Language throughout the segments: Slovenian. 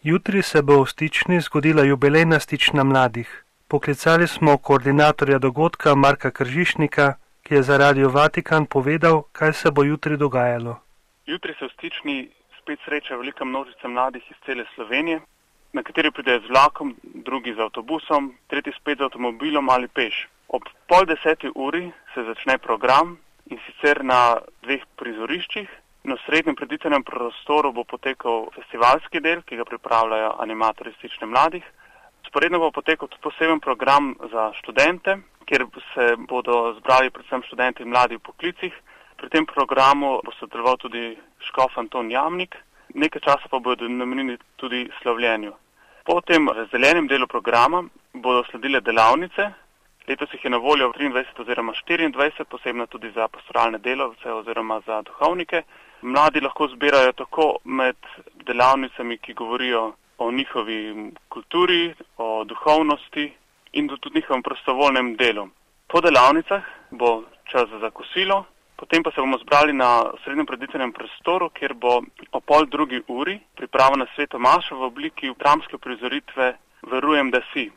Jutri se bo v Stični zgodila jubilejna Stična mladih. Poklicali smo koordinatorja dogodka Marka Kržišnika, ki je za Radio Vatikan povedal, kaj se bo jutri dogajalo. Jutri se v Stični spet sreča velika množica mladih iz cele Slovenije, na kateri pridejo z vlakom, drugi z avtobusom, tretji spet z avtomobilom ali peš. Ob 9:30 se začne program, in sicer na 2 prizoriščih. Na srednjem preditvenem prostoru bo potekal festivalski del, ki ga pripravljajo animatorji Stične mladih. Sporedno bo potekal tudi poseben program za študente, kjer se bodo zbrali predvsem študenti in mladi v poklicih. Pri tem programu bo sodeloval tudi škof Anton Jamnik, nekaj časa pa bodo namenili tudi slavljenju. Po tem razdeljenem delu programa bodo sledile delavnice. Letos jih je na voljo 23 oziroma 24, posebno tudi za pastoralne delavce oziroma za duhovnike. Mladi lahko zbirajo tako med delavnicami, ki govorijo o njihovi kulturi, o duhovnosti in tudi njihovem prostovoljnem delu. Po delavnicah bo čas za kosilo, potem pa se bomo zbrali na srednjem preditvenem prostoru, kjer bo o 12:30 pripravljena sveta maša v obliki dramske prizoritve Verujem, da si.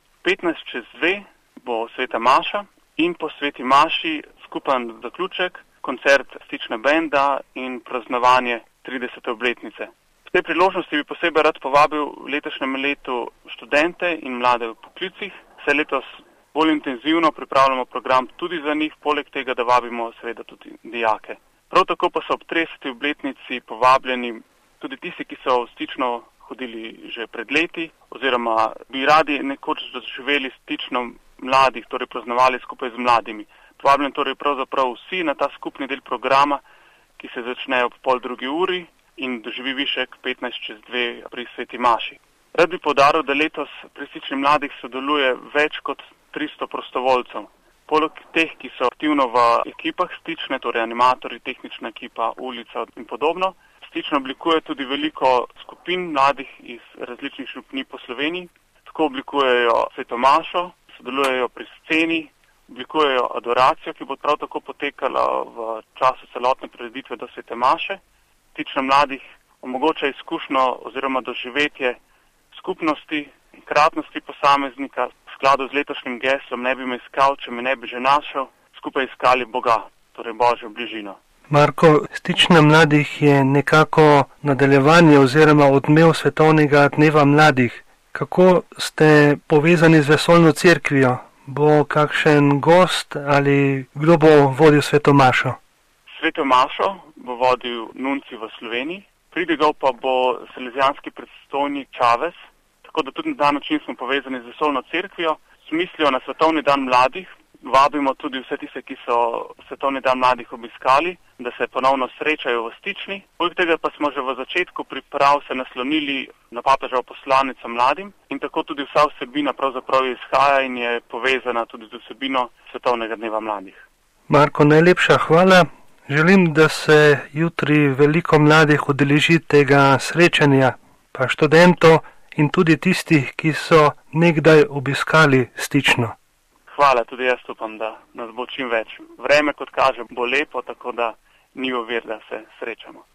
2:15 bo sveta maša in po sveti maši skupen zaključek, koncert Stične benda in praznovanje 30. obletnice. V tej priložnosti bi posebej rad povabil v letošnjem letu študente in mlade v poklicih, saj letos bolj intenzivno pripravljamo program tudi za njih, poleg tega, da vabimo seveda tudi dijake. Prav tako pa so ob 30. obletnici povabljeni tudi tisti, ki so v Stično hodili že pred leti oziroma bi radi nekoč doživeli Stično mladih, torej praznovali skupaj z mladimi. Povabljen torej pravzaprav vsi na ta skupni del programa, ki se začne ob 12:30 in doživi višek 2:15 pri sveti maši. Rad bi poudaril, da letos pri Stični mladih sodeluje več kot 300 prostovoljcev. Poleg teh, ki so aktivno v ekipah Stične, torej animatorji, tehnična ekipa, ulica in podobno, Stično oblikuje tudi veliko skupin mladih iz različnih župnij po Sloveniji. Tako oblikujejo sveto mašo, sodelujejo pri sceni, oblikujejo adoracijo, ki bo prav tako potekala v času celotne prireditve do svete maše. Stična mladih omogoča izkušnjo oziroma doživetje skupnosti in kratnosti posameznika. V skladu z letošnjim geslom Ne bi me iskal, če me ne bi že našel, skupaj iskali Boga, torej Božjo bližino. Marko, Stična mladih je nekako nadaljevanje oziroma odmev svetovnega dneva mladih. Kako ste povezani z vesoljno cerkvijo? Bo kakšen gost ali kdo bo vodil sveto mašo? Sveto mašo bo vodil nuncij v Sloveniji, pridigal pa bo salezijanski predstojnik Čavez, tako da tudi na ta način smo povezani z vesoljno cerkvijo. S mislijo na svetovni dan mladih vabimo tudi vse tiste, ki so svetovni dan mladih obiskali, da se ponovno srečajo v Stični. Poleg tega pa smo že v začetku priprav se naslonili na papeževo poslanico mladim in tako tudi vsa vsebina pravzaprav izhaja in je povezana tudi z vsebino svetovnega dneva mladih. Marko, najlepša hvala. Želim, da se jutri veliko mladih udeleži tega srečanja, pa študentov in tudi tistih, ki so nekdaj obiskali Stično. Hvala, tudi jaz upam, da nas bo čim več. Vreme, kot kaže, bo lepo, tako da ni ovir, da se srečamo.